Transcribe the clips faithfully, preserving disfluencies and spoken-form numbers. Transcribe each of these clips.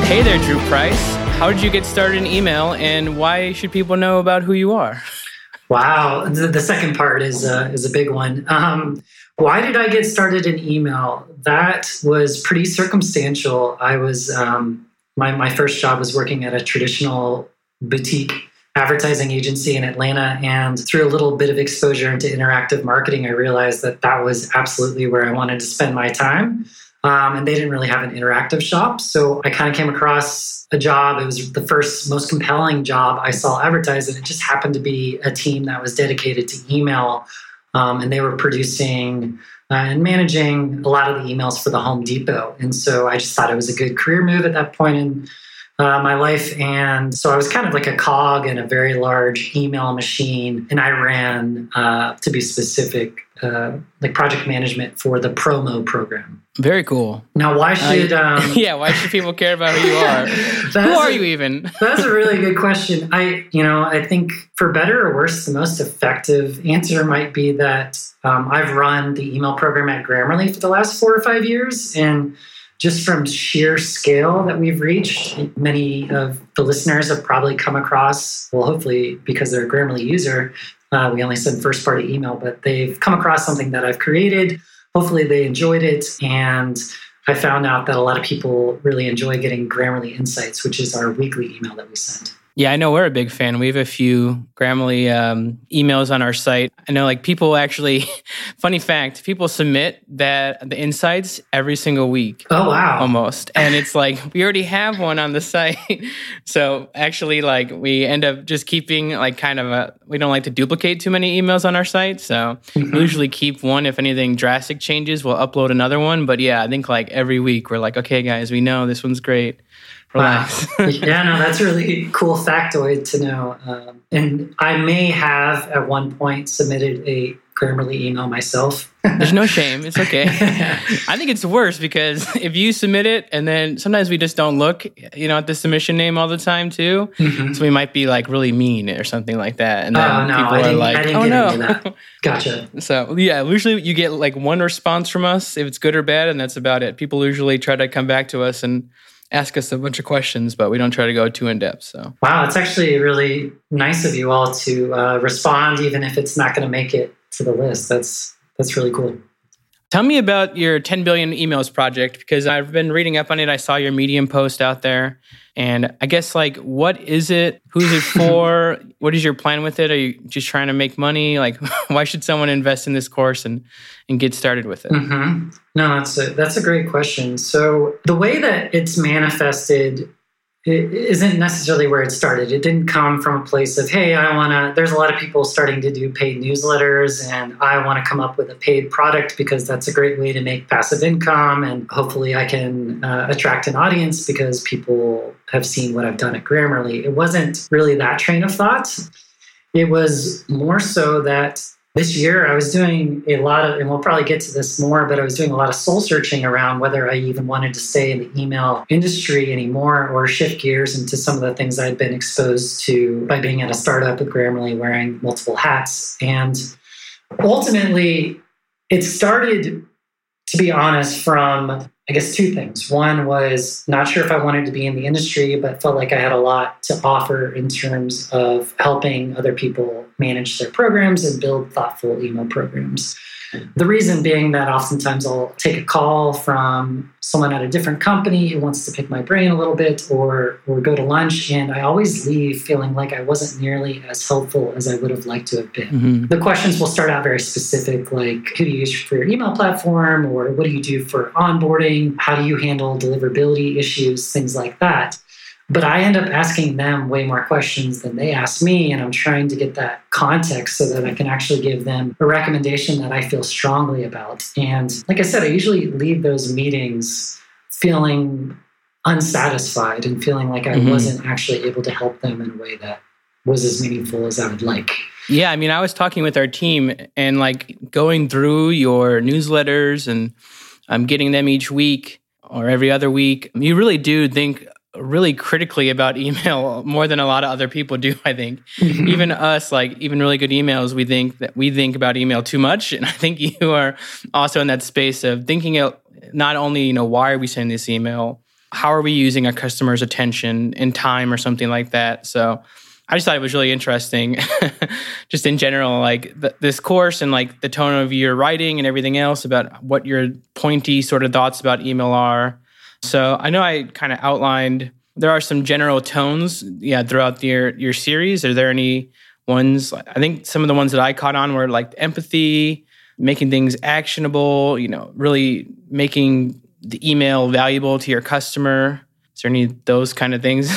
Hey there, Drew Price. How did you get started in email, and why should people know about who you are? Wow, the, the second part is uh, is a big one. Um, why did I get started in email? That was pretty circumstantial. I was um, my my first job was working at a traditional boutique advertising agency in Atlanta, and through a little bit of exposure into interactive marketing, I realized that that was absolutely where I wanted to spend my time. Um, and they didn't really have an interactive shop. So I kind of came across a job. It was the first, most compelling job I saw advertised. And it just happened to be a team that was dedicated to email. Um, and they were producing uh, and managing a lot of the emails for the Home Depot. And so I just thought it was a good career move at that point in uh, my life. And so I was kind of like a cog in a very large email machine. And I ran, uh, to be specific, uh, like project management for the promo program. Very cool. Now, why should... Um, yeah, why should people care about who you are? Who are a, you even? That's a really good question. I, you know, I think for better or worse, the most effective answer might be that um, I've run the email program at Grammarly for the last four or five years. And just from sheer scale that we've reached, many of the listeners have probably come across, well, hopefully because they're a Grammarly user, uh, we only send first-party email, but they've come across something that I've created. Hopefully they enjoyed it, and I found out that a lot of people really enjoy getting Grammarly Insights, which is our weekly email that we send. Yeah, I know we're a big fan. We have a few Grammarly um, emails on our site. I know like people actually, funny fact, people submit that the insights every single week. Oh, wow. Almost. And it's like, we already have one on the site. So actually like we end up just keeping like kind of a, we don't like to duplicate too many emails on our site. So mm-hmm. we usually keep one. If anything drastic changes, we'll upload another one. But yeah, I think like every week we're like, okay, guys, we know this one's great. Relax. Wow. Yeah, no, that's a really cool factoid to know. Um, and I may have at one point submitted a Grammarly email myself. There's no shame. It's okay. I think it's worse because if you submit it and then sometimes we just don't look, you know, at the submission name all the time too. Mm-hmm. So we might be like really mean or something like that. And then oh, no, people I are like, I didn't oh get no. into that. Gotcha. So yeah, usually you get like one response from us if it's good or bad, and that's about it. People usually try to come back to us and ask us a bunch of questions, but we don't try to go too in depth. So wow, it's actually really nice of you all to uh, respond, even if it's not going to make it to the list. That's that's really cool. Tell me about your ten billion emails project, because I've been reading up on it. I saw your Medium post out there. And I guess, like, what is it? Who's it for? What is your plan with it? Are you just trying to make money? Like, why should someone invest in this course and, and get started with it? Mm-hmm. No, that's a, that's a great question. So the way that it's manifested it isn't necessarily where it started. It didn't come from a place of, hey, I want to, there's a lot of people starting to do paid newsletters and I want to come up with a paid product because that's a great way to make passive income. And hopefully I can uh, attract an audience because people have seen what I've done at Grammarly. It wasn't really that train of thought. It was more so that this year I was doing a lot of, and we'll probably get to this more, but I was doing a lot of soul searching around whether I even wanted to stay in the email industry anymore or shift gears into some of the things I'd been exposed to by being at a startup with Grammarly, wearing multiple hats. And ultimately, it started, to be honest, from, I guess, two things. One was not sure if I wanted to be in the industry, but felt like I had a lot to offer in terms of helping other people manage their programs and build thoughtful email programs. The reason being that oftentimes I'll take a call from someone at a different company who wants to pick my brain a little bit or or go to lunch, and I always leave feeling like I wasn't nearly as helpful as I would have liked to have been. Mm-hmm. The questions will start out very specific, like who do you use for your email platform, or what do you do for onboarding? How do you handle deliverability issues, things like that. But I end up asking them way more questions than they ask me, and I'm trying to get that context so that I can actually give them a recommendation that I feel strongly about. And like I said, I usually leave those meetings feeling unsatisfied and feeling like I mm-hmm. wasn't actually able to help them in a way that was as meaningful as I would like. Yeah, I mean, I was talking with our team and like going through your newsletters and I'm um, getting them each week or every other week. You really do think really critically about email more than a lot of other people do, I think. Mm-hmm. Even us, like even really good emails, we think that we think about email too much. And I think you are also in that space of thinking out not only, you know, why are we sending this email, how are we using a customer's attention and time or something like that. So I just thought it was really interesting, just in general, like th- this course and like the tone of your writing and everything else about what your pointy sort of thoughts about email are. So I know I kind of outlined, there are some general tones, yeah, throughout your, your series. Are there any ones? I think some of the ones that I caught on were like empathy, making things actionable, you know, really making the email valuable to your customer. Is there any of those kind of things?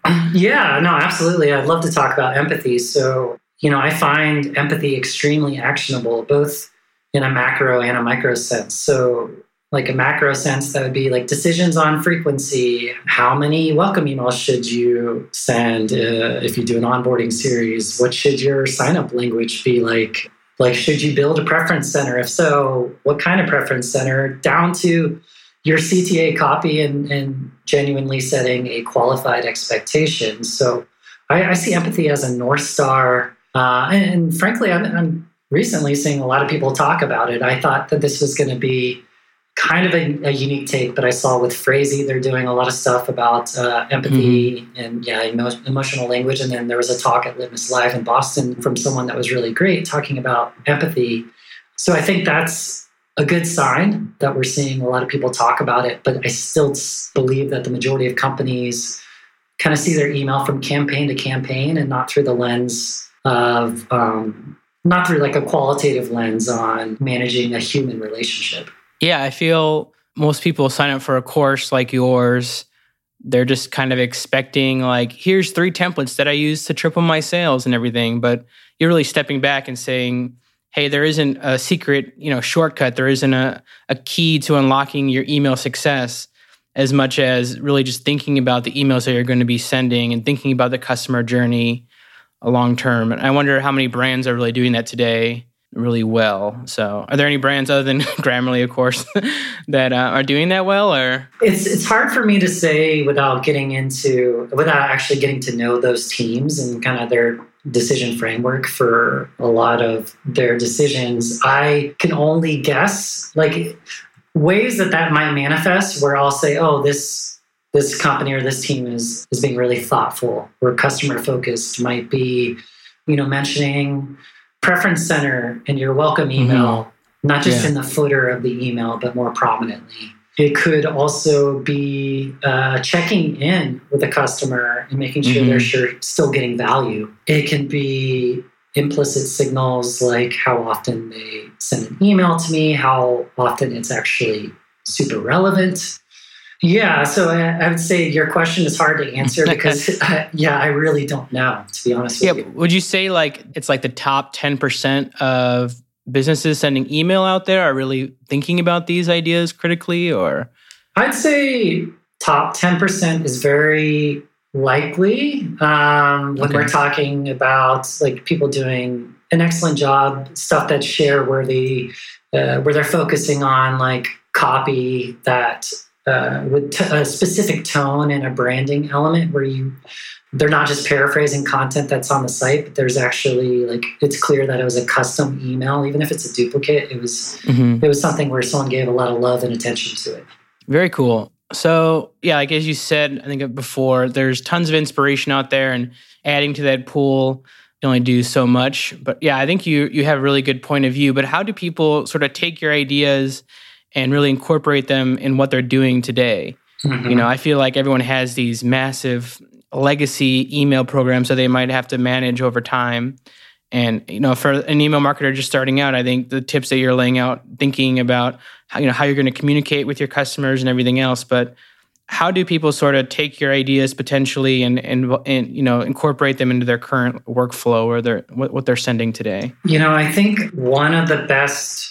Yeah, no, absolutely. I'd love to talk about empathy. So, you know, I find empathy extremely actionable, both in a macro and a micro sense. So like a macro sense, that would be like decisions on frequency. How many welcome emails should you send uh, if you do an onboarding series? What should your sign-up language be like? Like, should you build a preference center? If so, what kind of preference center? Down to your C T A copy and, and genuinely setting a qualified expectation. So I, I see empathy as a North Star. Uh, and, and frankly, I'm, I'm recently seeing a lot of people talk about it. I thought that this was going to be kind of a, a unique take, but I saw with Phrasee, they're doing a lot of stuff about uh, empathy mm-hmm. and yeah, emo- emotional language. And then there was a talk at Litmus Live in Boston from someone that was really great talking about empathy. So I think that's a good sign that we're seeing a lot of people talk about it, but I still believe that the majority of companies kind of see their email from campaign to campaign and not through the lens of, um, not through like a qualitative lens on managing a human relationship. Yeah, I feel most people sign up for a course like yours. They're just kind of expecting like, here's three templates that I use to triple my sales and everything. But you're really stepping back and saying, hey, there isn't a secret, you know, shortcut. There isn't a, a key to unlocking your email success as much as really just thinking about the emails that you're going to be sending and thinking about the customer journey long term. And I wonder how many brands are really doing that today really well. So are there any brands other than Grammarly, of course, that uh, are doing that well? Or it's it's hard for me to say without getting into, without actually getting to know those teams and kind of their decision framework for a lot of their decisions. I can only guess like ways that that might manifest where I'll say, oh, this this company or this team is is being really thoughtful or customer focused. Might be, you know, mentioning preference center in your welcome email, mm-hmm. not just yeah. in the footer of the email, but more prominently. It could also be uh, checking in with the customer and making sure mm-hmm. they're sure, still getting value. It can be implicit signals like how often they send an email to me, how often it's actually super relevant. Yeah, so I, I would say your question is hard to answer because, uh, yeah, I really don't know, to be honest with yeah, you. Would you say like it's like the top ten percent of businesses sending email out there are really thinking about these ideas critically, or? I'd say top ten percent is very likely um, when okay. we're talking about like people doing an excellent job, stuff that's share worthy, uh, where they're focusing on like copy that uh, with t- a specific tone and a branding element where you they're not just paraphrasing content that's on the site, but there's actually like, it's clear that it was a custom email. Even if it's a duplicate, it was, mm-hmm. it was something where someone gave a lot of love and attention to it. Very cool. So yeah, like as you said, I think before, there's tons of inspiration out there and adding to that pool, you only do so much. But yeah, I think you you have a really good point of view. But how do people sort of take your ideas and really incorporate them in what they're doing today? Mm-hmm. You know, I feel like everyone has these massive legacy email programs that they might have to manage over time. And, you know, for an email marketer just starting out, I think the tips that you're laying out, thinking about how, you know, how you're going to communicate with your customers and everything else. But how do people sort of take your ideas potentially and, and, and you know, incorporate them into their current workflow or their what, what they're sending today? You know, I think one of the best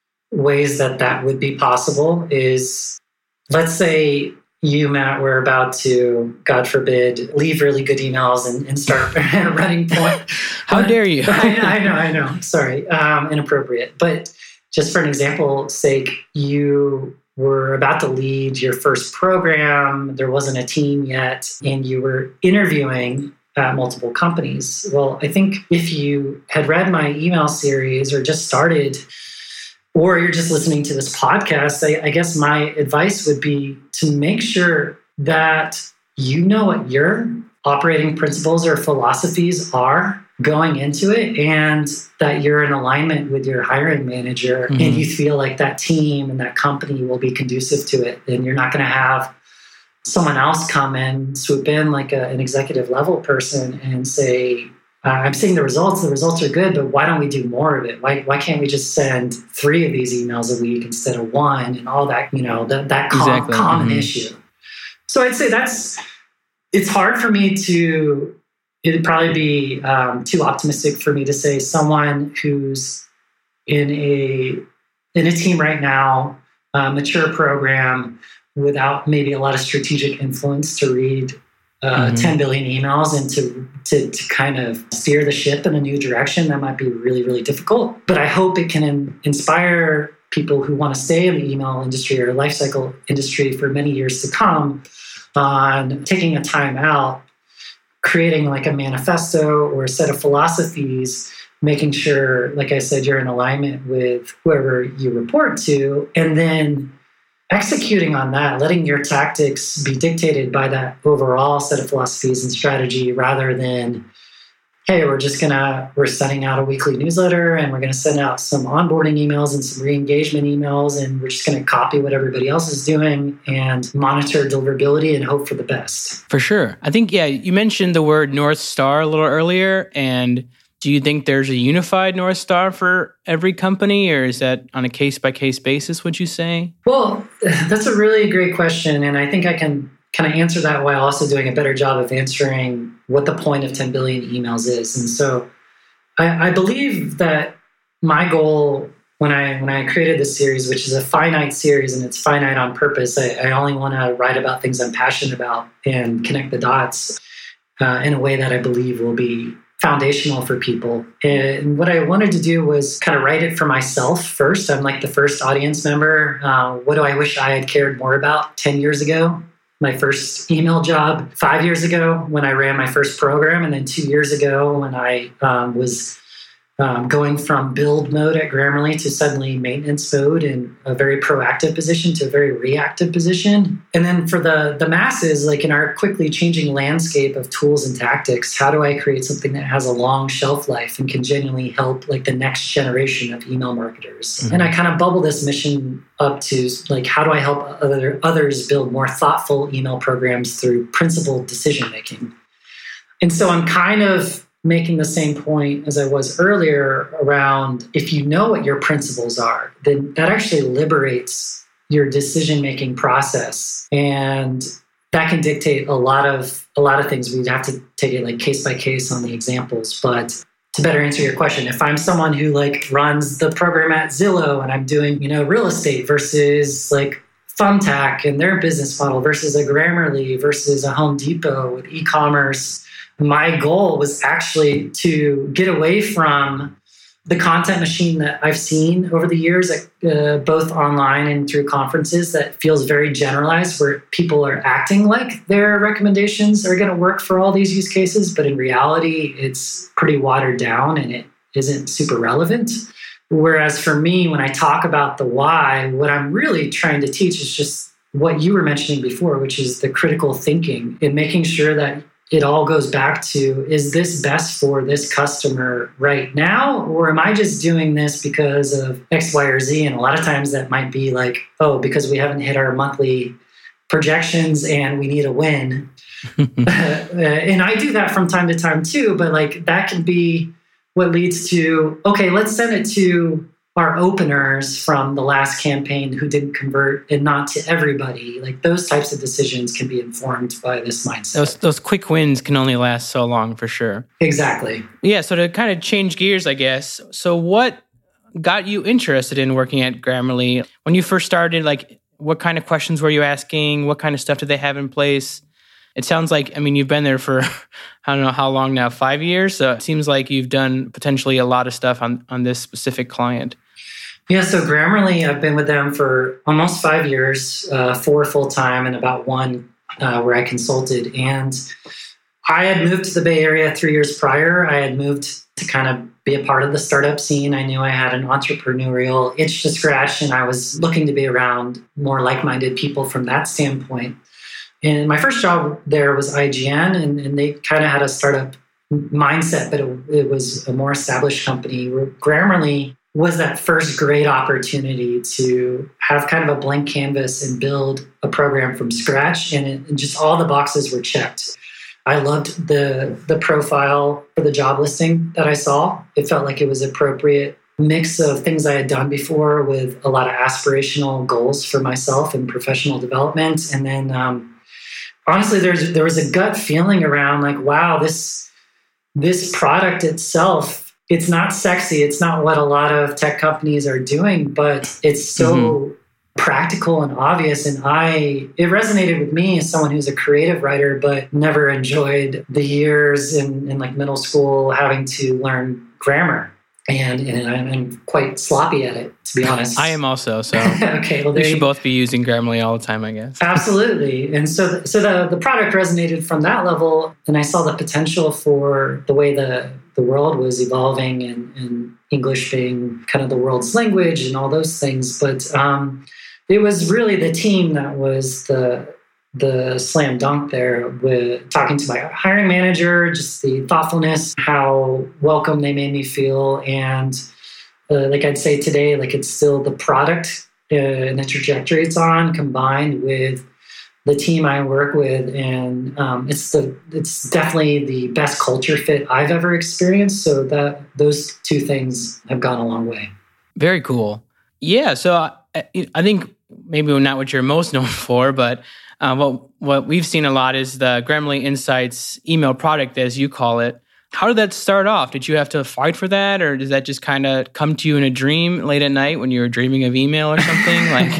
ways that that would be possible is, let's say, you, Matt, were about to, God forbid, leave really good emails and, and start running point. How dare you? I, I know, I know. Sorry, um, inappropriate. But just for an example's sake, you were about to lead your first program. There wasn't a team yet, and you were interviewing at multiple companies. Well, I think if you had read my email series or just started or you're just listening to this podcast, I, I guess my advice would be to make sure that you know what your operating principles or philosophies are going into it, and that you're in alignment with your hiring manager, mm-hmm. and you feel like that team and that company will be conducive to it. And you're not going to have someone else come in, swoop in like a, an executive level person and say, uh, I'm seeing the results, the results are good, but why don't we do more of it? Why why can't we just send three of these emails a week instead of one, and all that, you know, that, that com- exactly. common mm-hmm. issue. So I'd say that's, it's hard for me to, it'd probably be um, too optimistic for me to say someone who's in a in a team right now, a mature program, without maybe a lot of strategic influence to read uh, mm-hmm. ten billion emails and to, to to kind of steer the ship in a new direction, that might be really, really difficult. But I hope it can in, inspire people who want to stay in the email industry or lifecycle industry for many years to come on taking a time out, creating like a manifesto or a set of philosophies, making sure, like I said, you're in alignment with whoever you report to, and then executing on that, letting your tactics be dictated by that overall set of philosophies and strategy, rather than, hey, we're just gonna, we're sending out a weekly newsletter and we're gonna send out some onboarding emails and some re-engagement emails, and we're just gonna copy what everybody else is doing and monitor deliverability and hope for the best. For sure. I think, yeah, you mentioned the word North Star a little earlier, and do you think there's a unified North Star for every company, or is that on a case-by-case basis, would you say? Well, that's a really great question, and I think I can kind of answer that while also doing a better job of answering what the point of ten billion emails is. And so I, I believe that my goal when I when I created this series, which is a finite series and it's finite on purpose, I, I only want to write about things I'm passionate about and connect the dots uh, in a way that I believe will be foundational for people. And what I wanted to do was kind of write it for myself first. I'm like the first audience member. Uh, what do I wish I had cared more about ten years ago? My first email job, five years ago when I ran my first program, and then two years ago when I um, was um, going from build mode at Grammarly to suddenly maintenance mode, in a very proactive position to a very reactive position. And then for the, the masses, like in our quickly changing landscape of tools and tactics, how do I create something that has a long shelf life and can genuinely help like the next generation of email marketers? Mm-hmm. And I kind of bubble this mission up to like, how do I help other others build more thoughtful email programs through principled decision-making? And so I'm kind of making the same point as I was earlier around, if you know what your principles are, then that actually liberates your decision-making process. And that can dictate a lot of a lot of things. We'd have to take it like case by case on the examples. But to better answer your question, if I'm someone who like runs the program at Zillow and I'm doing, you know, real estate versus like Thumbtack and their business model versus a Grammarly versus a Home Depot with e-commerce, my goal was actually to get away from the content machine that I've seen over the years, uh, both online and through conferences, that feels very generalized, where people are acting like their recommendations are going to work for all these use cases, but in reality, it's pretty watered down and it isn't super relevant. Whereas for me, when I talk about the why, what I'm really trying to teach is just what you were mentioning before, which is the critical thinking and making sure that it all goes back to, is this best for this customer right now? Or am I just doing this because of X, Y, or Z? And a lot of times that might be like, oh, because we haven't hit our monthly projections and we need a win. And I do that from time to time too, but like that can be what leads to, okay, let's send it to our openers from the last campaign who didn't convert, and not to everybody. Like those types of decisions can be informed by this mindset. Those those quick wins can only last so long, for sure. Exactly. Yeah. So to kind of change gears, I guess. So what got you interested in working at Grammarly when you first started? Like, what kind of questions were you asking? What kind of stuff did they have in place? It sounds like, I mean, you've been there for, I don't know how long now, five years. So it seems like you've done potentially a lot of stuff on, on this specific client. Yeah, so Grammarly, I've been with them for almost five years, uh, four full-time and about one uh, where I consulted. And I had moved to the Bay Area three years prior. I had moved to kind of be a part of the startup scene. I knew I had an entrepreneurial itch to scratch, and I was looking to be around more like-minded people from that standpoint. And my first job there was I G N, and, and they kind of had a startup mindset, but it, it was a more established company. Where Grammarly was that first great opportunity to have kind of a blank canvas and build a program from scratch, and, it, and just all the boxes were checked. I loved the the profile for the job listing that I saw. It felt like it was appropriate mix of things I had done before with a lot of aspirational goals for myself and professional development. And then um, honestly, there's there was a gut feeling around like, wow, this this product itself, it's not sexy. It's not what a lot of tech companies are doing, but it's so mm-hmm. practical and obvious. And I, it resonated with me as someone who's a creative writer, but never enjoyed the years in, in like middle school having to learn grammar. And, and I'm quite sloppy at it, to be honest. I am also. So okay, well, we should both be using Grammarly all the time, I guess. Absolutely. And so, the, so the, the product resonated from that level. And I saw the potential for the way the, the world was evolving, and, and English being kind of the world's language and all those things. But um, it was really the team that was the the slam dunk there, with talking to my hiring manager, just the thoughtfulness, how welcome they made me feel. And uh, like I'd say today, like it's still the product uh, and the trajectory it's on combined with the team I work with. And um, it's the it's definitely the best culture fit I've ever experienced. So that those two things have gone a long way. Very cool. Yeah. So I, I think maybe not what you're most known for, but Uh, what what we've seen a lot is the Grammarly Insights email product, as you call it. How did that start off? Did you have to fight for that, or does that just kind of come to you in a dream late at night when you were dreaming of email or something? Like,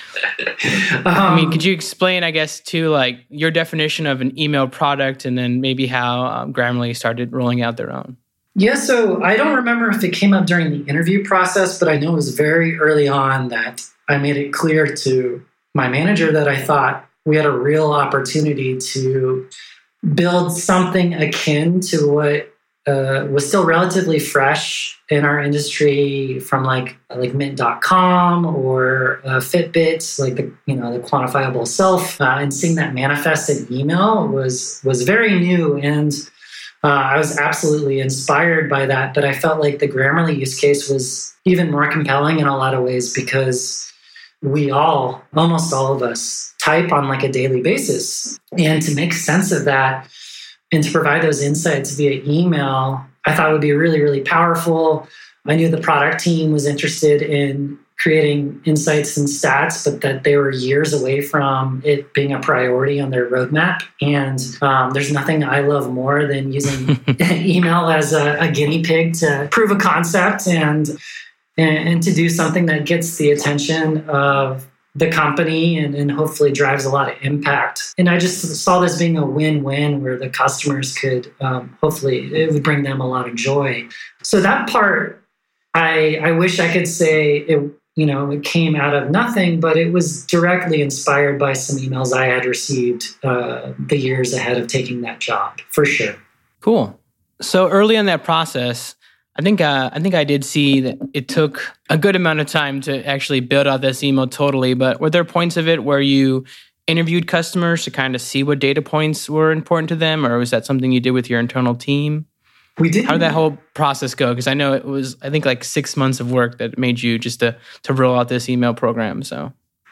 um, I mean, could you explain, I guess, to like your definition of an email product, and then maybe how um, Grammarly started rolling out their own? Yeah, so I don't remember if it came up during the interview process, but I know it was very early on that I made it clear to my manager that I thought we had a real opportunity to build something akin to what uh, was still relatively fresh in our industry, from like like Mint dot com or uh, Fitbit, like the you know the quantifiable self, uh, and seeing that manifest in email was was very new, and uh, I was absolutely inspired by that. But I felt like the Grammarly use case was even more compelling in a lot of ways, because we all, almost all of us, type on like a daily basis. And to make sense of that and to provide those insights via email, I thought would be really, really powerful. I knew the product team was interested in creating insights and stats, but that they were years away from it being a priority on their roadmap. And um, there's nothing I love more than using email as a, a guinea pig to prove a concept and and to do something that gets the attention of the company and, and hopefully drives a lot of impact. And I just saw this being a win-win where the customers could, um, hopefully, it would bring them a lot of joy. So that part, I, I wish I could say it, you know, it came out of nothing, but it was directly inspired by some emails I had received uh, the years ahead of taking that job, for sure. Cool. So early in that process, I think uh, I think I did see that it took a good amount of time to actually build out this email totally, but were there points of it where you interviewed customers to kind of see what data points were important to them, or was that something you did with your internal team? We did. How did that whole process go? Because I know it was, I think, like six months of work that made you just to, to roll out this email program. So,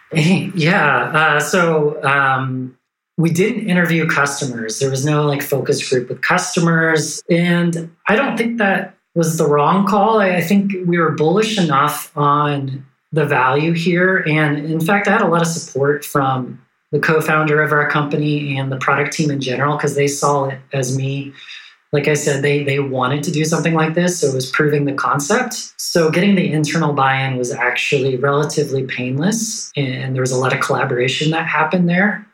yeah. Uh, so um, we didn't interview customers. There was no like focus group with customers. And I don't think that was the wrong call. I think we were bullish enough on the value here. And in fact, I had a lot of support from the co-founder of our company and the product team in general, because they saw it as me. Like I said, they they wanted to do something like this, so it was proving the concept. So getting the internal buy-in was actually relatively painless, and there was a lot of collaboration that happened there.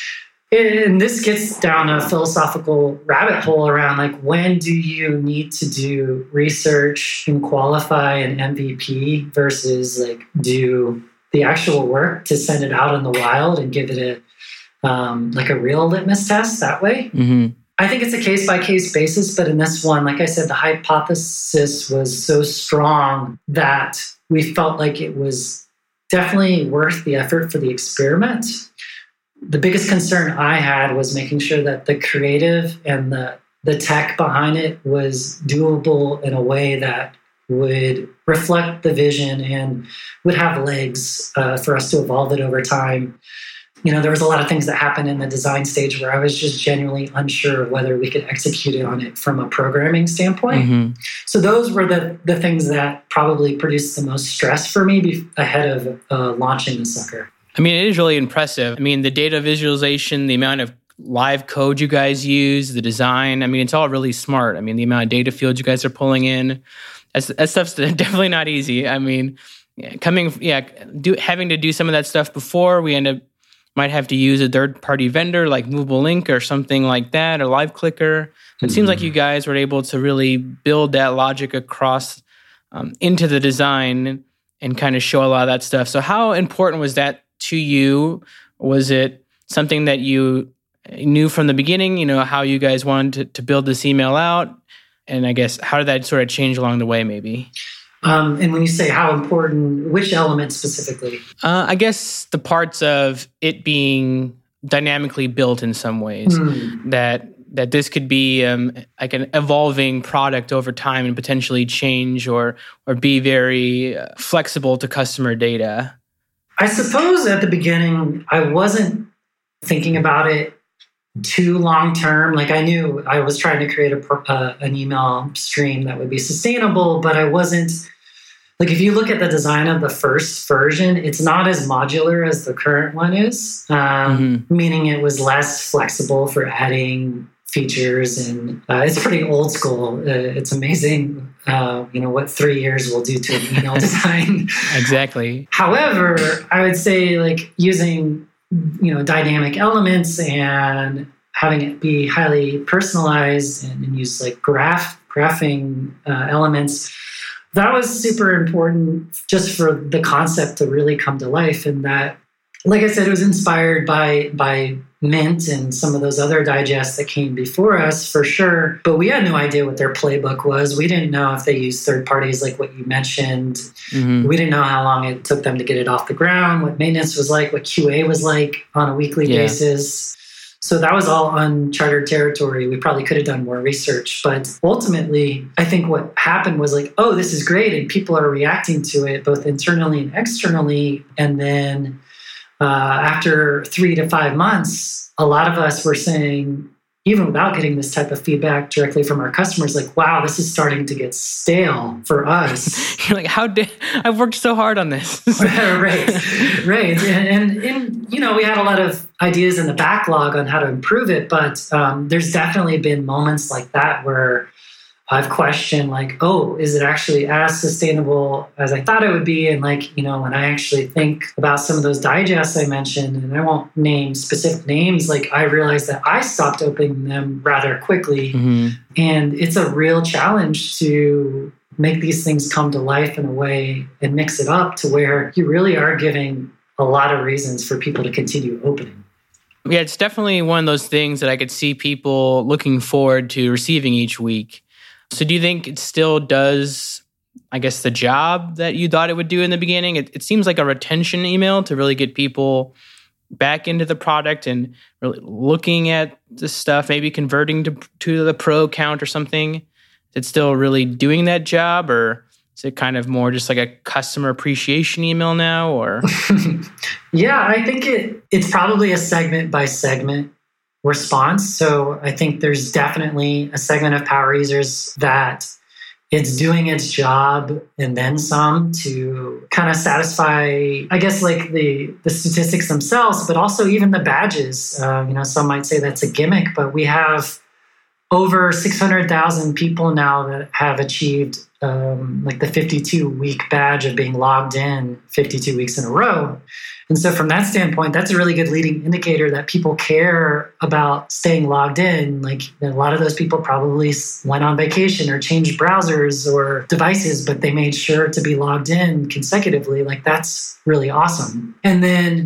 And this gets down a philosophical rabbit hole around like, when do you need to do research and qualify an M V P versus like do the actual work to send it out in the wild and give it a um, like a real litmus test that way? Mm-hmm. I think it's a case-by-case basis, but in this one, like I said, the hypothesis was so strong that we felt like it was definitely worth the effort for the experiment. The biggest concern I had was making sure that the creative and the, the tech behind it was doable in a way that would reflect the vision and would have legs uh, for us to evolve it over time. You know, there was a lot of things that happened in the design stage where I was just genuinely unsure of whether we could execute on it from a programming standpoint. Mm-hmm. So those were the, the things that probably produced the most stress for me be- ahead of uh, launching the sucker. I mean, it is really impressive. I mean, the data visualization, the amount of live code you guys use, the design, I mean, it's all really smart. I mean, the amount of data fields you guys are pulling in, that's, that stuff's definitely not easy. I mean, coming, yeah, do, having to do some of that stuff before, we end up might have to use a third-party vendor like Movable Link or something like that, or Live Clicker. It mm-hmm. seems like you guys were able to really build that logic across um, into the design and kind of show a lot of that stuff. So how important was that to you? Was it something that you knew from the beginning, you know, how you guys wanted to, to build this email out? And I guess, how did that sort of change along the way, maybe? Um, and when you say how important, which element specifically? Uh, I guess the parts of it being dynamically built in some ways, mm. that that this could be um, like an evolving product over time and potentially change or or be very uh, flexible to customer data. I suppose at the beginning, I wasn't thinking about it too long term. Like I knew I was trying to create a, uh, an email stream that would be sustainable, but I wasn't, like if you look at the design of the first version, it's not as modular as the current one is, um, mm-hmm. meaning it was less flexible for adding features, and uh, it's pretty old school. Uh, it's amazing, uh, you know, what three years will do to an email design. Exactly. However, I would say like using, you know, dynamic elements and having it be highly personalized and, and use like graph graphing uh, elements, that was super important just for the concept to really come to life. And that, like I said, it was inspired by by Mint and some of those other digests that came before us, for sure. But we had no idea what their playbook was. We didn't know if they used third parties like what you mentioned. Mm-hmm. We didn't know how long it took them to get it off the ground, what maintenance was like, what Q A was like on a weekly yeah. basis. So that was all uncharted territory. We probably could have done more research. But ultimately, I think what happened was like, oh, this is great. And people are reacting to it both internally and externally. And then uh, after three to five months, a lot of us were saying, even without getting this type of feedback directly from our customers, like, wow, this is starting to get stale for us. You're like, how did I've worked so hard on this? right, right. And, and, and, you know, we had a lot of ideas in the backlog on how to improve it, but um, there's definitely been moments like that where I've questioned like, oh, is it actually as sustainable as I thought it would be? And like, you know, when I actually think about some of those digests I mentioned, and I won't name specific names, like I realized that I stopped opening them rather quickly. Mm-hmm. And it's a real challenge to make these things come to life in a way and mix it up to where you really are giving a lot of reasons for people to continue opening. Yeah, it's definitely one of those things that I could see people looking forward to receiving each week. So do you think it still does, I guess, the job that you thought it would do in the beginning? It, it seems like a retention email to really get people back into the product and really looking at the stuff, maybe converting to, to the pro account or something. Is it still really doing that job, or is it kind of more just like a customer appreciation email now? Or yeah, I think it it's probably a segment by segment response. So I think there's definitely a segment of power users that it's doing its job and then some to kind of satisfy, I guess, like the, the statistics themselves, but also even the badges. Uh, you know, some might say that's a gimmick, but we have over six hundred thousand people now that have achieved um, like the fifty-two week badge of being logged in fifty-two weeks in a row. And so from that standpoint, that's a really good leading indicator that people care about staying logged in. Like a lot of those people probably went on vacation or changed browsers or devices, but they made sure to be logged in consecutively. Like that's really awesome. And then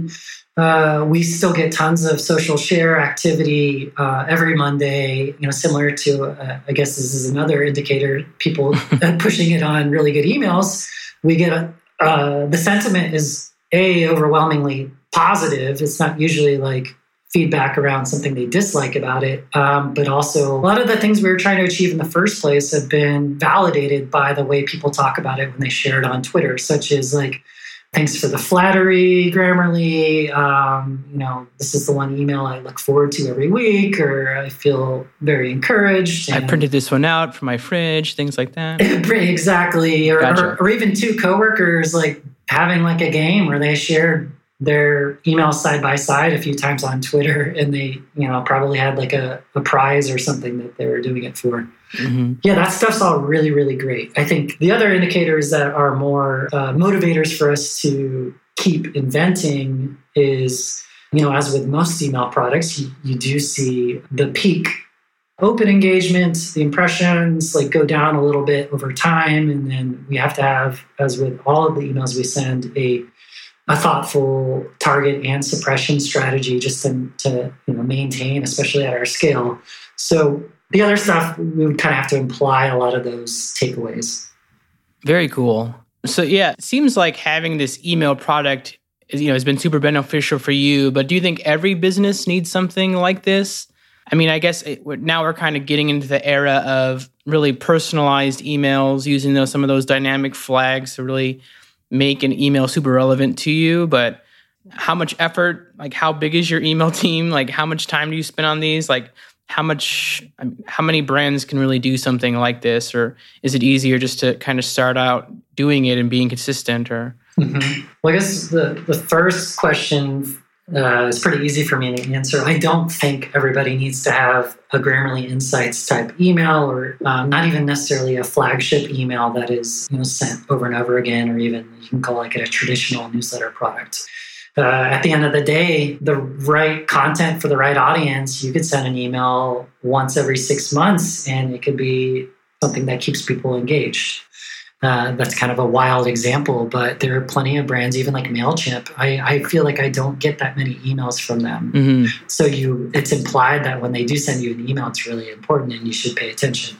Uh, we still get tons of social share activity uh, every Monday, you know, similar to, uh, I guess this is another indicator, people pushing it on really good emails. We get, a, uh, the sentiment is A, overwhelmingly positive. It's not usually like feedback around something they dislike about it. Um, but also a lot of the things we were trying to achieve in the first place have been validated by the way people talk about it when they share it on Twitter, such as like, thanks for the flattery, Grammarly. Um, you know, this is the one email I look forward to every week, or I feel very encouraged. I printed this one out for my fridge, things like that. Exactly. Or, Gotcha. or, or even two coworkers like having like a game where they shared their emails side by side a few times on Twitter, and they, you know, probably had like a, a prize or something that they were doing it for. Mm-hmm. Yeah, that stuff's all really, really great. I think the other indicators that are more uh, motivators for us to keep inventing is, you know, as with most email products, you, you do see the peak open engagement, the impressions like go down a little bit over time. And then we have to have, as with all of the emails we send, a a thoughtful target and suppression strategy just to, to you know, maintain, especially at our scale. So the other stuff, we would kind of have to imply a lot of those takeaways. Very cool. So yeah, it seems like having this email product, you know, has been super beneficial for you, but do you think every business needs something like this? I mean, I guess it, now we're kind of getting into the era of really personalized emails, using those, some of those dynamic flags to really make an email super relevant to you. But how much effort, like how big is your email team? Like how much time do you spend on these? Like how much, I mean, how many brands can really do something like this? Or is it easier just to kind of start out doing it and being consistent? Or mm-hmm. Well, I guess the, the first question uh, is pretty easy for me to answer. I don't think everybody needs to have a Grammarly Insights type email, or um, not even necessarily a flagship email that is, you know, sent over and over again, or even you can call like it a traditional newsletter product. Uh, at the end of the day, the right content for the right audience, you could send an email once every six months and it could be something that keeps people engaged. Uh, that's kind of a wild example, but there are plenty of brands, even like MailChimp. I, I feel like I don't get that many emails from them. Mm-hmm. So you, it's implied that when they do send you an email, it's really important and you should pay attention.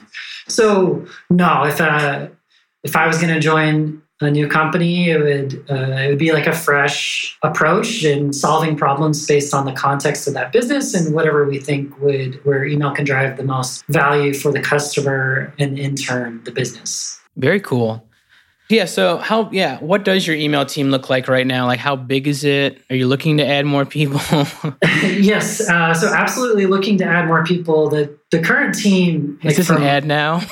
So no, if uh, if I was going to join a new company, it would uh, it would be like a fresh approach in solving problems based on the context of that business and whatever we think would where email can drive the most value for the customer and in turn the business. Very cool. Yeah. So how, yeah, what does your email team look like right now? Like how big is it? Are you looking to add more people? Yes. Uh, so absolutely looking to add more people. The the current team. Is like this from, an ad now?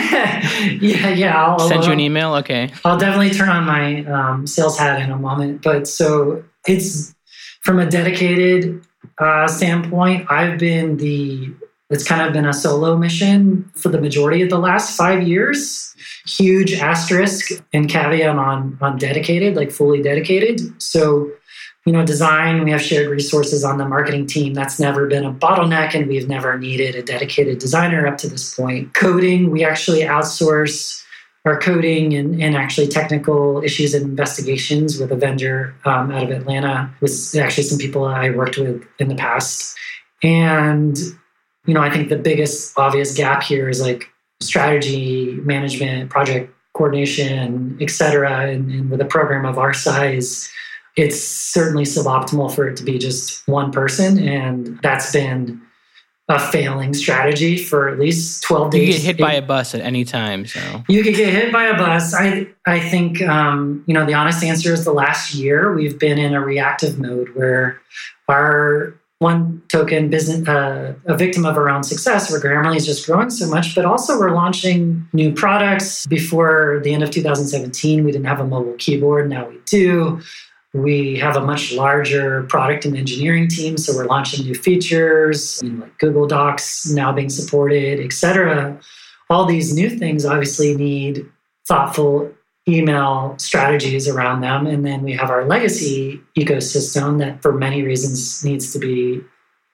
yeah. Yeah. I'll send you an email. Okay. I'll definitely turn on my um, sales hat in a moment. But so it's from a dedicated uh, standpoint, I've been the, it's kind of been a solo mission for the majority of the last five years. Huge asterisk and caveat on, on dedicated, like fully dedicated. So, you know, design, we have shared resources on the marketing team. That's never been a bottleneck, and we've never needed a dedicated designer up to this point. Coding, we actually outsource our coding and, and actually technical issues and investigations with a vendor um, out of Atlanta, with actually some people I worked with in the past. And, you know, I think the biggest obvious gap here is like strategy, management, project coordination, et cetera. And, and with a program of our size, it's certainly suboptimal for it to be just one person. And that's been a failing strategy for at least twelve days. You get hit by a bus at any time. So you could get hit by a bus. I I think, um, you know, the honest answer is the last year we've been in a reactive mode where our one token business, uh, a victim of our own success, where Grammarly is just growing so much, but also we're launching new products. Before the end of two thousand seventeen, we didn't have a mobile keyboard. Now we do. We have a much larger product and engineering team, so we're launching new features, you know, like Google Docs now being supported, et cetera. All these new things obviously need thoughtful email strategies around them. And then we have our legacy ecosystem that for many reasons needs to be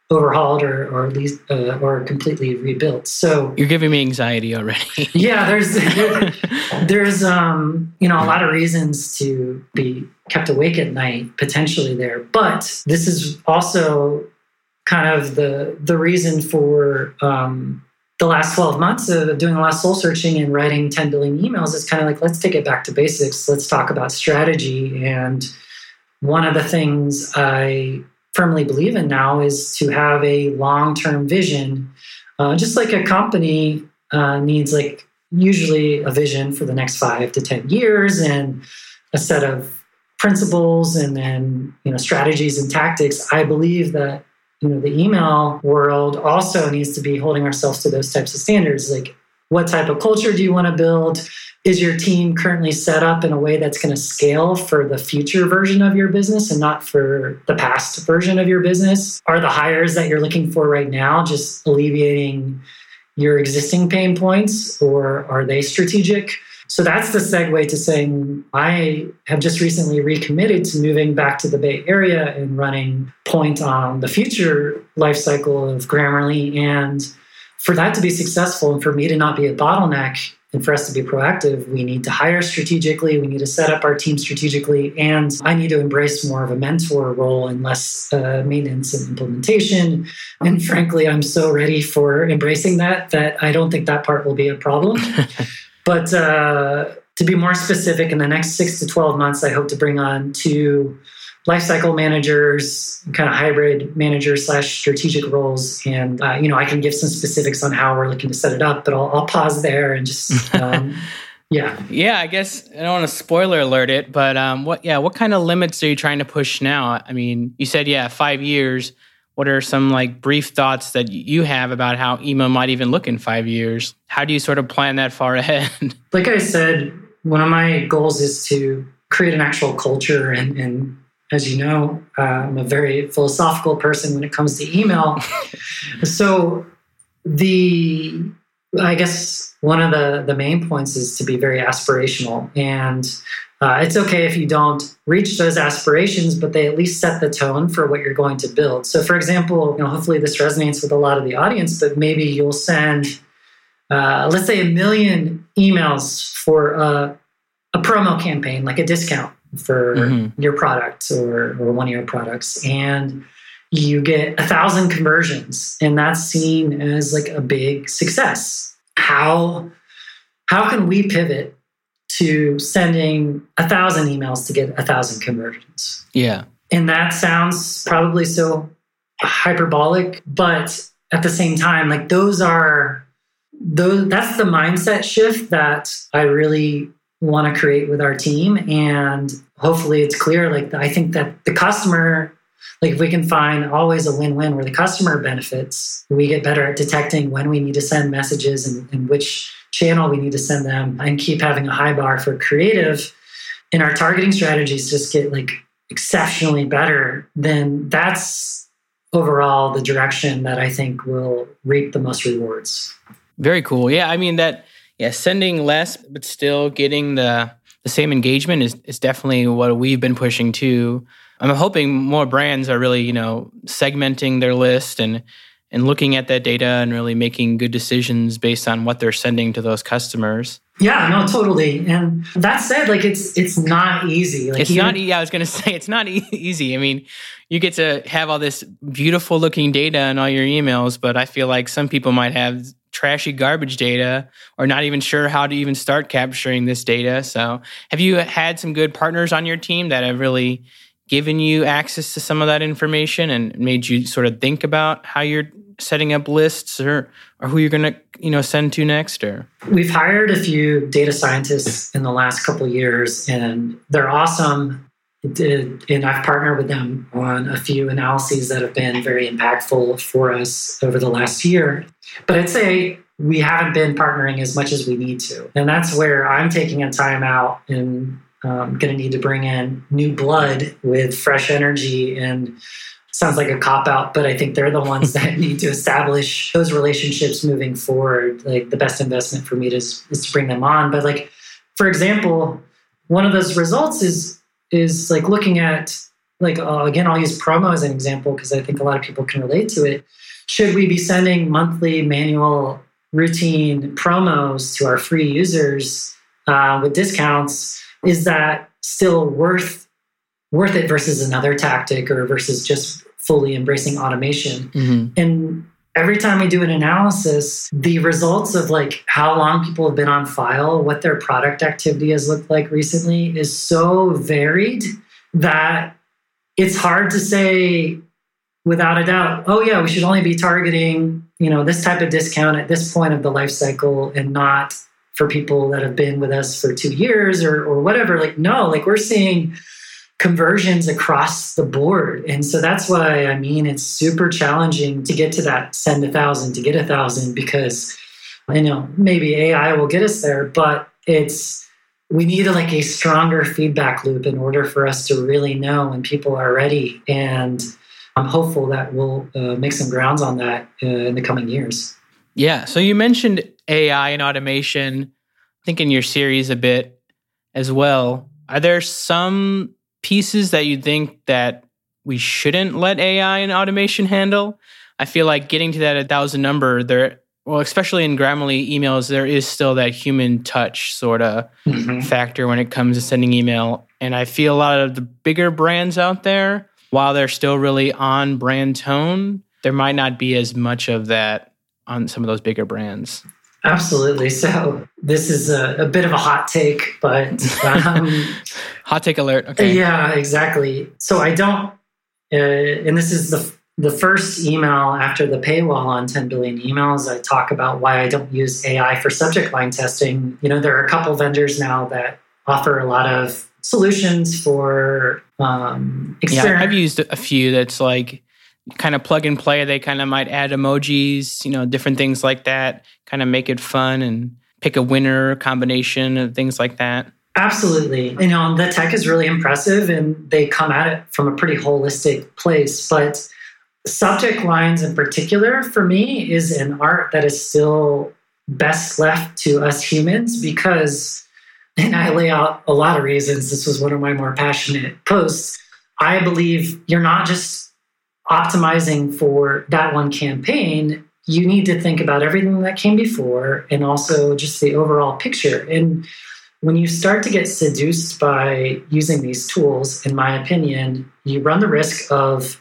overhauled or or at least uh, or completely rebuilt. So you're giving me anxiety already. yeah, there's there, there's um you know a lot of reasons to be kept awake at night potentially there, but this is also kind of the the reason for um, the last twelve months of doing a lot of soul searching and writing ten billion emails. Is kind of like, let's take it back to basics. Let's talk about strategy. And one of the things I firmly believe in now is to have a long-term vision. Uh, just like a company uh, needs like usually a vision for the next five to ten years and a set of principles and then, you know, strategies and tactics. I believe that, you know, the email world also needs to be holding ourselves to those types of standards. Like, what type of culture do you want to build? Is your team currently set up in a way that's going to scale for the future version of your business and not for the past version of your business? Are the hires that you're looking for right now just alleviating your existing pain points, or are they strategic? So that's the segue to saying I have just recently recommitted to moving back to the Bay Area and running point on the future life cycle of Grammarly. And for that to be successful and for me to not be a bottleneck and for us to be proactive, we need to hire strategically. We need to set up our team strategically. And I need to embrace more of a mentor role and less uh, maintenance and implementation. And frankly, I'm so ready for embracing that, that I don't think that part will be a problem. But uh, to be more specific, in the next six to twelve months, I hope to bring on two lifecycle managers, kind of hybrid manager slash strategic roles. And, uh, you know, I can give some specifics on how we're looking to set it up, but I'll, I'll pause there and just, um, yeah. Yeah, I guess I don't want to spoiler alert it, but um, what, yeah, what kind of limits are you trying to push now? I mean, you said, yeah, five years. What are some like brief thoughts that you have about how email might even look in five years? How do you sort of plan that far ahead? Like I said, one of my goals is to create an actual culture. And, and as you know, uh, I'm a very philosophical person when it comes to email. So the, I guess one of the, the main points is to be very aspirational. And Uh, it's okay if you don't reach those aspirations, but they at least set the tone for what you're going to build. So, for example, you know, hopefully this resonates with a lot of the audience, but maybe you'll send, uh, let's say, a million emails for a, a promo campaign, like a discount for mm-hmm. your product or, or one of your products, and you get a thousand conversions, and that's seen as like a big success. How how can we pivot to sending a thousand emails to get a thousand conversions? Yeah. And that sounds probably so hyperbolic, but at the same time, like those are, those, that's the mindset shift that I really want to create with our team. And hopefully it's clear. Like, I think that the customer, like if we can find always a win-win where the customer benefits, we get better at detecting when we need to send messages and, and which channel we need to send them, and keep having a high bar for creative, and our targeting strategies just get like exceptionally better, then that's overall the direction that I think will reap the most rewards. Very cool. Yeah, I mean that, yeah, sending less but still getting the the same engagement is, is definitely what we've been pushing too. I'm hoping more brands are really, you know, segmenting their list and and looking at that data and really making good decisions based on what they're sending to those customers. Yeah, no, totally. And that said, like it's it's not easy. Like it's even, not. Yeah, I was going to say it's not e- easy. I mean, you get to have all this beautiful looking data in all your emails, but I feel like some people might have trashy garbage data or not even sure how to even start capturing this data. So, have you had some good partners on your team that have really given you access to some of that information and made you sort of think about how you're setting up lists or, or who you're going to, you know, send to next? Or we've hired a few data scientists in the last couple of years, and they're awesome. And I've partnered with them on a few analyses that have been very impactful for us over the last year. But I'd say we haven't been partnering as much as we need to. And that's where I'm taking a time out and I'm going to need to bring in new blood with fresh energy. And sounds like a cop-out, but I think they're the ones that need to establish those relationships moving forward. Like the best investment for me is, is to bring them on. But like, for example, one of those results is is like looking at like, uh, again, I'll use promo as an example because I think a lot of people can relate to it. Should we be sending monthly manual routine promos to our free users uh, with discounts? Is that still worth worth it versus another tactic or versus just fully embracing automation? Mm-hmm. And every time we do an analysis, the results of like how long people have been on file, what their product activity has looked like recently is so varied that it's hard to say without a doubt, oh yeah, we should only be targeting, you know, this type of discount at this point of the life cycle and not for people that have been with us for two years or or whatever. Like, no, like we're seeing conversions across the board. And so that's why, I mean, it's super challenging to get to that send a thousand, to get a thousand, because I know maybe A I will get us there, but it's, we need a, like a stronger feedback loop in order for us to really know when people are ready. And I'm hopeful that we'll uh, make some grounds on that uh, in the coming years. Yeah. So you mentioned A I and automation, I think in your series a bit as well. Are there some pieces that you think that we shouldn't let A I and automation handle? I feel like getting to that one thousand number, there, well, especially in Grammarly emails, there is still that human touch sort of mm-hmm. factor when it comes to sending email. And I feel a lot of the bigger brands out there, while they're still really on brand tone, there might not be as much of that on some of those bigger brands. Absolutely. So this is a, a bit of a hot take, but... Um, hot take alert. Okay. Yeah, exactly. So I don't... Uh, and this is the the first email after the paywall on ten billion emails. I talk about why I don't use A I for subject line testing. You know, there are a couple vendors now that offer a lot of solutions for um, experiment. Yeah, I've used a few that's like kind of plug and play. They kind of might add emojis, you know, different things like that, kind of make it fun and pick a winner combination of things like that. Absolutely. You know, the tech is really impressive and they come at it from a pretty holistic place. But subject lines in particular, for me, is an art that is still best left to us humans because, and I lay out a lot of reasons, this was one of my more passionate posts, I believe you're not just optimizing for that one campaign, you need to think about everything that came before and also just the overall picture. And when you start to get seduced by using these tools, in my opinion, you run the risk of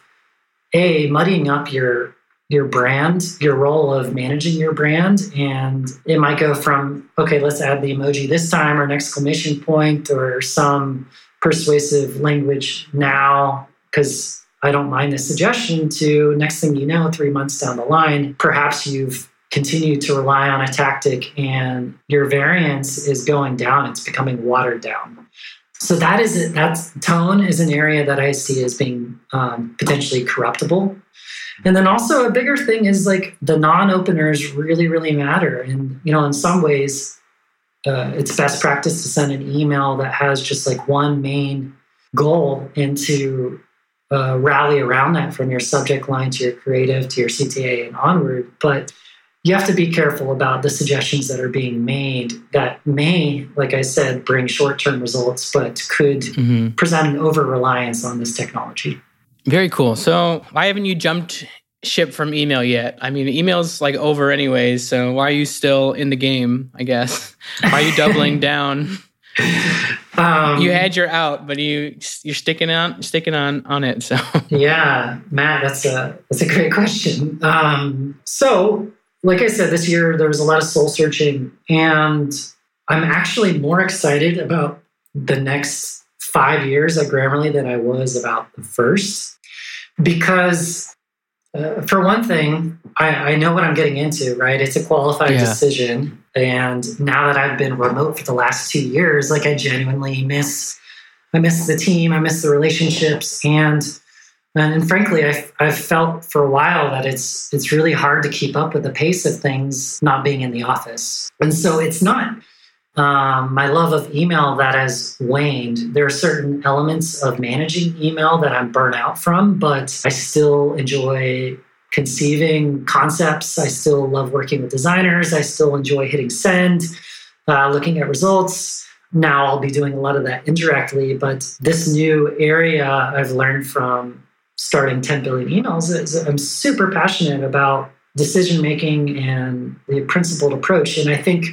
A, muddying up your your brand, your role of managing your brand. And it might go from, okay, let's add the emoji this time or an exclamation point or some persuasive language now, because I don't mind the suggestion, to next thing you know, three months down the line, perhaps you've continued to rely on a tactic and your variance is going down. It's becoming watered down. So that is it. That's tone is an area that I see as being um, potentially corruptible. And then also a bigger thing is like the non-openers really, really matter. And, you know, in some ways, uh, it's best practice to send an email that has just like one main goal and to uh, rally around that from your subject line to your creative to your C T A and onward. But you have to be careful about the suggestions that are being made that may, like I said, bring short-term results, but could mm-hmm. present an over-reliance on this technology. Very cool. So why haven't you jumped ship from email yet? I mean, email's like over anyways, so why are you still in the game, I guess? Why are you doubling down? Um, you had your out, but you you're sticking on sticking on on it. So yeah, Matt, that's a that's a great question. Um, so, like I said, this year there was a lot of soul searching, and I'm actually more excited about the next five years at Grammarly than I was about the first, because uh, for one thing, I, I know what I'm getting into, right? It's a qualified yeah. decision. And now that I've been remote for the last two years, like I genuinely miss, I miss the team, I miss the relationships. And, and frankly, I've, I've felt for a while that it's, it's really hard to keep up with the pace of things not being in the office. And so it's not um, my love of email that has waned. There are certain elements of managing email that I'm burnt out from, but I still enjoy conceiving concepts. I still love working with designers. I still enjoy hitting send, uh, looking at results. now I'll be doing a lot of that indirectly. But this new area I've learned from starting ten billion emails is I'm super passionate about decision making and the principled approach. And I think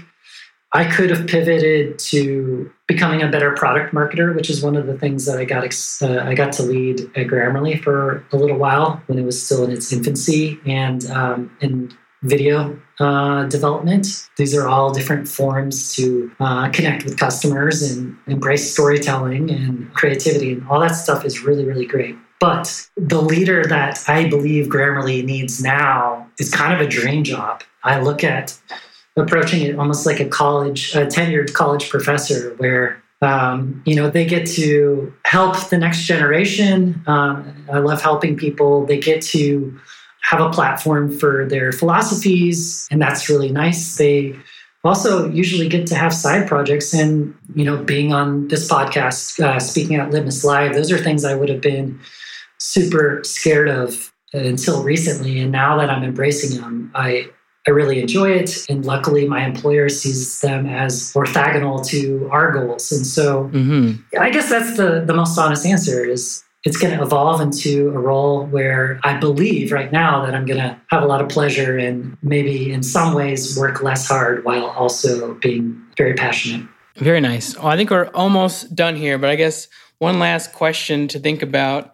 I could have pivoted to becoming a better product marketer, which is one of the things that I got uh, I got to lead at Grammarly for a little while when it was still in its infancy and um, in video uh, development. These are all different forms to uh, connect with customers and embrace storytelling and creativity, and all that stuff is really, really great. But the leader that I believe Grammarly needs now is kind of a dream job. I look at approaching it almost like a college, a tenured college professor where, um, you know, they get to help the next generation. Um, I love helping people. They get to have a platform for their philosophies, and that's really nice. They also usually get to have side projects, and, you know, being on this podcast, uh, speaking at Litmus Live, those are things I would have been super scared of until recently. And now that I'm embracing them, I I really enjoy it. And luckily, my employer sees them as orthogonal to our goals. And so mm-hmm. I guess that's the, the most honest answer is it's going to evolve into a role where I believe right now that I'm going to have a lot of pleasure and maybe in some ways work less hard while also being very passionate. Very nice. Well, I think we're almost done here, but I guess one last question to think about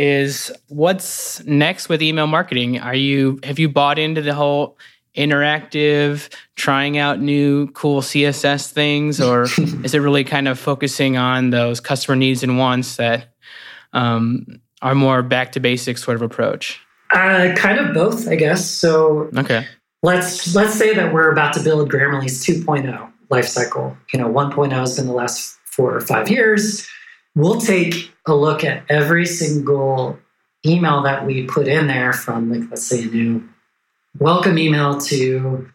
is what's next with email marketing? Are you have you bought into the whole interactive, trying out new cool C S S things, or is it really kind of focusing on those customer needs and wants that um, are more back to basics sort of approach? Uh, kind of both, I guess. So okay, let's let's say that we're about to build Grammarly's two point oh life cycle. You know, one point oh has been the last four or five years. We'll take a look at every single email that we put in there, from, like, let's say a new welcome email to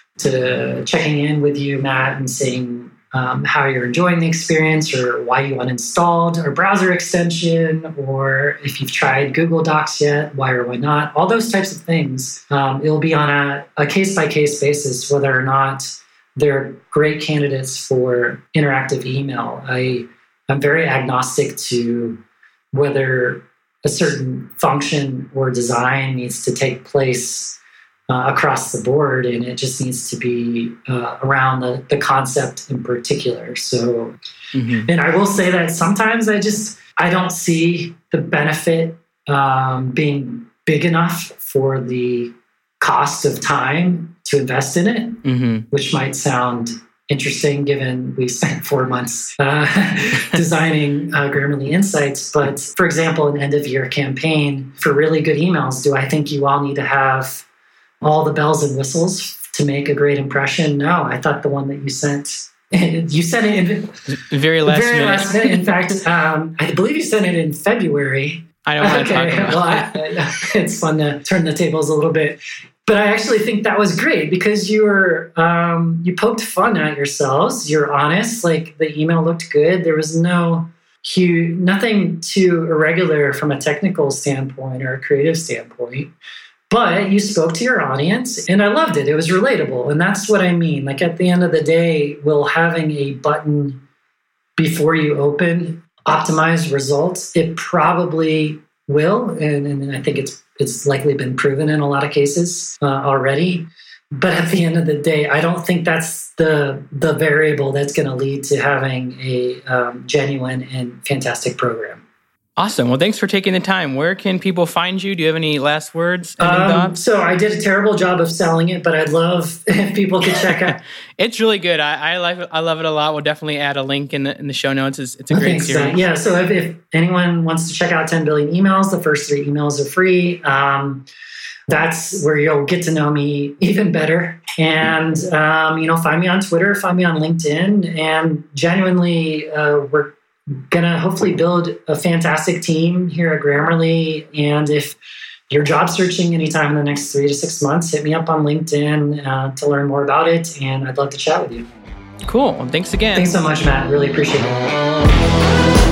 to checking in with you, Matt, and saying um, how you're enjoying the experience or why you uninstalled our browser extension, or if you've tried Google Docs yet, why or why not, all those types of things. Um, it'll be on a, a case-by-case basis whether or not they're great candidates for interactive email. I I'm very agnostic to whether a certain function or design needs to take place uh, across the board, and it just needs to be uh, around the, the concept in particular. So, mm-hmm. and I will say that sometimes I just, I don't see the benefit um, being big enough for the cost of time to invest in it, mm-hmm. which might sound interesting given we spent four months uh, designing uh, Grammarly Insights. But for example, an end of year campaign for really good emails, do I think you all need to have all the bells and whistles to make a great impression? No, I thought the one that you sent, you sent it in very last very minute. Last minute. In fact, um, I believe you sent it in February. I don't want to okay, talk about well, I, it's fun to turn the tables a little bit. But I actually think that was great because you were um, you poked fun at yourselves. You're honest. Like, the email looked good. There was no huge, nothing too irregular from a technical standpoint or a creative standpoint. But you spoke to your audience, and I loved it. It was relatable, and that's what I mean. Like, at the end of the day, will having a button before you open optimize results? It probably will, and, and I think it's it's likely been proven in a lot of cases uh, already. But at the end of the day, I don't think that's the the variable that's going to lead to having a um, genuine and fantastic program. Awesome. Well, thanks for taking the time. Where can people find you? Do you have any last words? Any um, thoughts? So I did a terrible job of selling it, but I'd love if people could check out. It's really good. I, I like it. I love it a lot. We'll definitely add a link in the in the show notes. It's, it's a great Thanks, series. Uh, yeah. So if, if anyone wants to check out ten billion emails, the first three emails are free. Um, that's where you'll get to know me even better. And, um, you know, find me on Twitter, find me on LinkedIn, and genuinely uh, we're going to hopefully build a fantastic team here at Grammarly. And if you're job searching anytime in the next three to six months, hit me up on LinkedIn uh, to learn more about it. And I'd love to chat with you. Cool. Well, thanks again. Thanks so much, Matt. Really appreciate it.